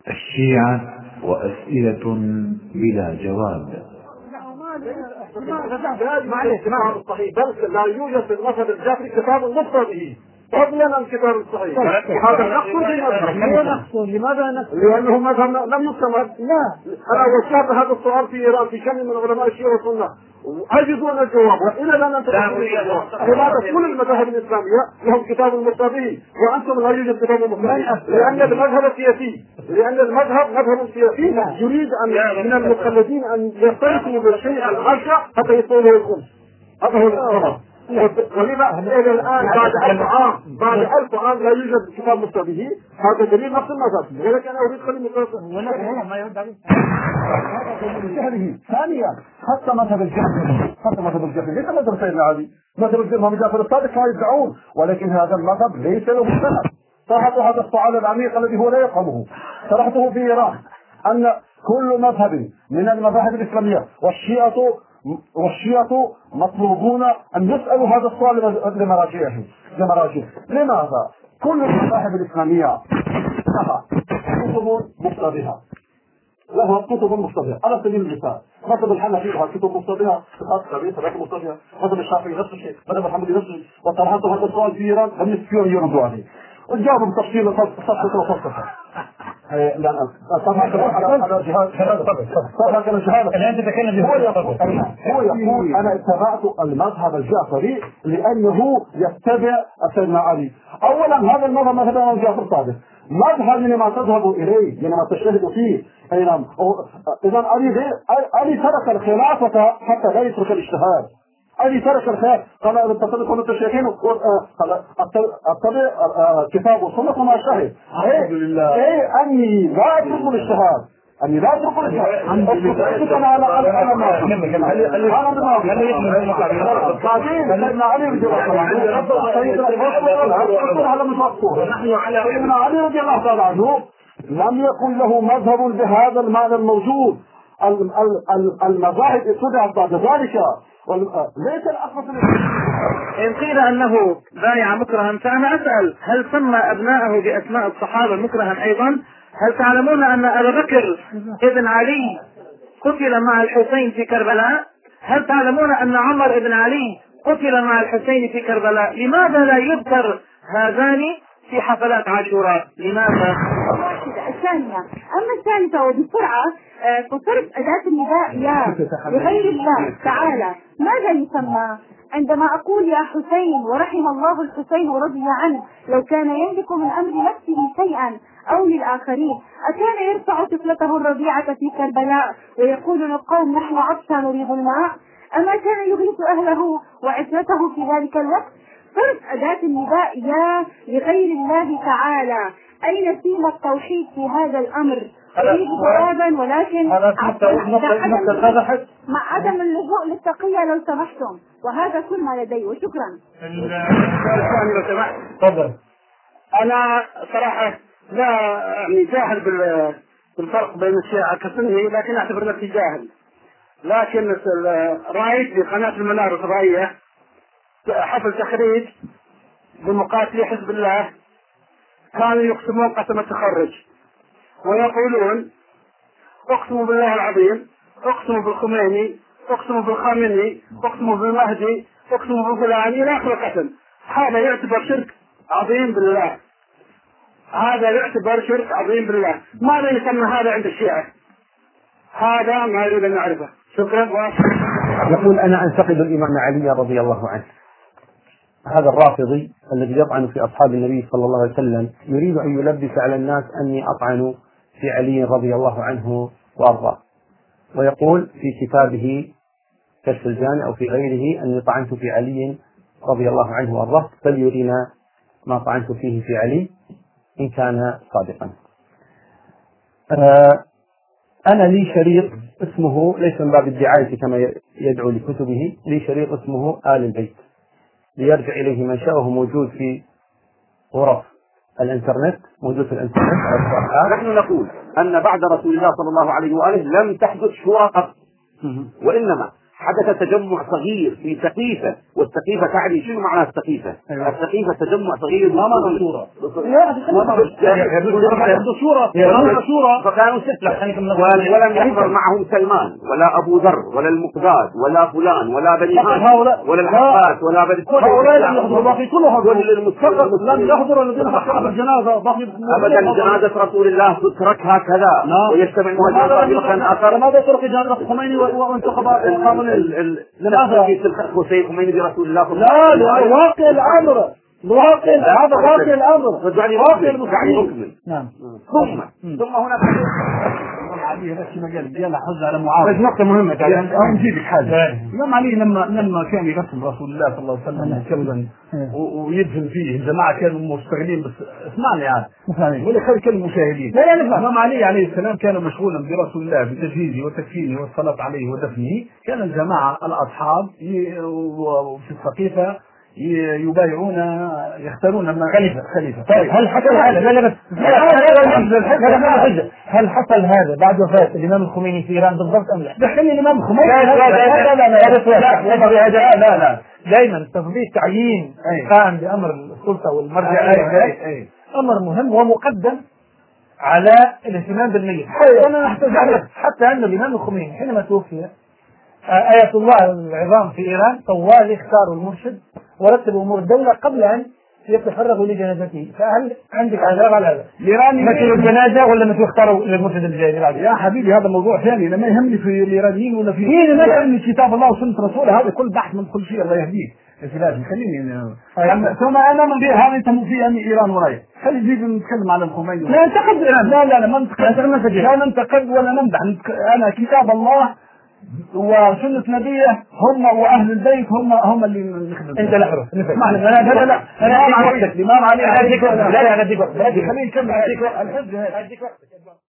الشيعة وأسئلة بلا جواب. مع الاهتمام الصحيح، بل لا يوجد في المذهب الجعفري كتاب مفرد به فضلا عن الكتاب الصحيح. هذا نقص في المذهب. لماذا نقص؟ لأنه مذهب لم يستمر. لا، أنا وجهت هذا السؤال في إيران في كم من علماء الشيعة والسنة وأجدون الجواب، وإلى لا ننتظر الجواب. لماذا كل المذاهب الإسلامية لهم كتاب مفرد به وأنتم لا يوجد كتاب مفرد؟ لأن المذهب السياسي، لأن المذهب مذهب سياسي يريد أن من المقلدين أن يستيقظوا بالشيء الغشع حتى يصير له الخمس. هذا هو السبب. ولذا إلى الآن بعد 1000 عام لا يوجد كتاب مفرد به. هذا دليل نفس المذهب. ولكن أنا أريد كلمة ولكن ما يرد عليه هذا من جهله. ثانيا حتى مذهب الجهل ليس مذهب سيدنا علي، مذهب الإمام جعفر الصادق كانوا يدعون، ولكن هذا المذهب ليس له مستند. طرحت هذا السؤال العميق الذي هو لا يفهمه، طرحته في إيران أن كل مذهب من المذاهب الإسلامية والشيعة مطلوبون أن يسألوا هذا السؤال لمراجعهم. لماذا؟ كل المذاهب الإسلامية لها كتب مشتبهة، على سبيل المثال مذهب الحنفي لها كتب مشتبهة، مذهب الشافعي نفس الشيء، مذهب الحنبلي نفس الشيء. وطرحت هذا السؤال في إيران لم يستطيعوا أن يردوا عليه، وجاءوا بتفصيل فلسفة. لا هو يقول أنا اتبعت المذهب الجعفري لأنه يتبع سيدنا علي. أولا هذا المذهب مذهب الإمام جعفر الصادق، مذهب لما تذهب إليه، لما تجتهد فيه. إذا علي ترك الخلافة حتى لا يترك الاجتهاد. علي ترك الخير، قال إذا تصدق كل الشيخين اتبع كتاب والسنة مع الشهيد. الحمد لله. أني لا أترك الاجتهاد، الحمد لله. سيدنا علي رضي الله تعالى عنه لم يكن له مذهب بهذا المعنى الموجود. المذاهب ابتدعت بعد ذلك. ليس الأصل إن قيل أنه بايع مكرها فأنا أسأل هل سمى أبناءه بأسماء الصحابة مكرها أيضا؟ هل تعلمون أن أبا بكر ابن علي قتل مع الحسين في كربلاء؟ هل تعلمون أن عمر ابن علي قتل مع الحسين في كربلاء؟ لماذا لا يذكر هذان في حفلات عاشوراء؟ لماذا؟ الثانية. أما الثالثة وبسرعة فصرف أداة النداء يا لغير الله تعالى ماذا يسمى؟ عندما أقول يا حسين ورحم الله الحسين ورضي عنه لو كان يملك من أمر نفسه شيئا أو للآخرين أكان يرفع طفلته الرضيعة في كربلاء ويقول للقوم نحن عطشى نريد الماء؟ أما كان يغيث أهله وعزلته في ذلك الوقت؟ صرف أداة النداء يا لغير الله تعالى. أين سيما التوحيد في هذا الأمر؟ أريد جوابا ولكن مع عدم اللجوء للتقية لو سمحتم، وهذا كل ما لدي وشكرا. تفضل. أنا صراحة لا يعني جاهل بالفرق بين الشيعة كسني، لكن أعتبر نفسي جاهل. لكن رأيت بقناة المنار الفضائية حفل تخريج بمقاتلي حزب الله كانوا يقسمون قسم التخرج ويقولون اقسموا بالله العظيم، اقسموا بالخميني، اقسموا بالخامنئي، اقسموا بالمهدي، اقسموا بفلان الى اخر القسم. هذا يعتبر شرك عظيم بالله، ماذا يسمى هذا عند الشيعة؟ هذا ما يريد ان نعرفه. شكرا. يقول انا انتقد الامام علي رضي الله عنه. هذا الرافضي الذي يطعن في أصحاب النبي صلى الله عليه وسلم يريد أن يلبس على الناس أني أطعن في علي رضي الله عنه وأرضاه، ويقول في كتابه كشف الجاني أو في غيره أني طعنت في علي رضي الله عنه وأرضاه، فليرينا ما طعنت فيه في علي إن كان صادقا. أنا لي شريط اسمه ليس من باب الدعاية كما يدعو لكتبه، لي شريط اسمه آل البيت ليرجع إليه من شاء، وهو موجود في غرف الإنترنت، نحن نقول أن بعد رسول الله صلى الله عليه وآله لم تحدث شورى قط، وإنما حدث تجمع صغير في سقيفة، والسقيفة تعني شنو معنى السقيفة؟ السقيفة تجمع صغير ما معنى صورة؟ صورة فكانوا ستة، ولم يحضر معهم سلمان ولا أبو ذر ولا المقداد ولا فلان ولا بني هاشم ولا العباس ولا بني هؤلاء لم يحضروا، باقي كلهم فقط لم يحضروا الذين حضروا الجنازة. أبدا جنازة رسول الله تترك هكذا ويجتمع مهاجرين آخر. لماذا ترك جنازة الخميني وانتخب حسين خميني برسول الله؟ لا، لأنه واقع الأمر، هذا واقع الأمر، واقع المسلمين. نعم. ثم هناك علي بس مجال حج على معاوية. بس نقطة مهمة تعالى نجيبك حاجة. الإمام علي لما كان يرسم رسول الله صلى الله عليه وسلم كلبا ويدفن فيه الجماعة كانوا مشتغلين، بس اسمعني يعني ولا خلي كل المشاهدين. الإمام علي عليه السلام كان مشغولا برسول الله بتجهيزه وتكفينه والصلاة عليه ودفنه. كان الجماعة الأصحاب في السقيفة يبايعون يختارون من خليفة. طيب هل حصل هذا؟ لا بس هل حصل هذا بعد وفاة الإمام الخميني في إيران بالضبط أم لا؟ دخلني الإمام الخميني. لا دائما تفضيل تعيين قائم بأمر السلطة والمرجع أمر مهم ومقدم على الاهتمام بالميت. أنا أحتاج حتى أن الإمام الخميني حينما توفي آية الله العظام في إيران طوال اختاروا المرشد ورتبوا أمور الدولة قبل أن يتفرغوا لجنازته. فهل عندك اعتراض على هذا؟ الإيراني مثل الجنازة ولا مثل اختاروا للمرشد الجاي؟ يا حبيبي هذا موضوع ثاني. أنا ما يهمني في الإيرانيين ولا في ما يهمني كتاب الله وسنة رسوله. هذا كل بحث من كل شيء الله يهديك. لازم خليني ثم أنا من بها هذا أنت في أمي إيران وراي. خلي نجيب نتكلم عن الخميني. لا ننتقد إيران. لا ما ننتقد ولا نمدح. أنا كتاب الله وسنة نبيه هم وأهل البيت هم اللي نخدم. أنت لحظة اسمعني. لا أنا أديك وقتك الإمام علي. لا أديك وقتك. خليني نكمل. أديك وقتك.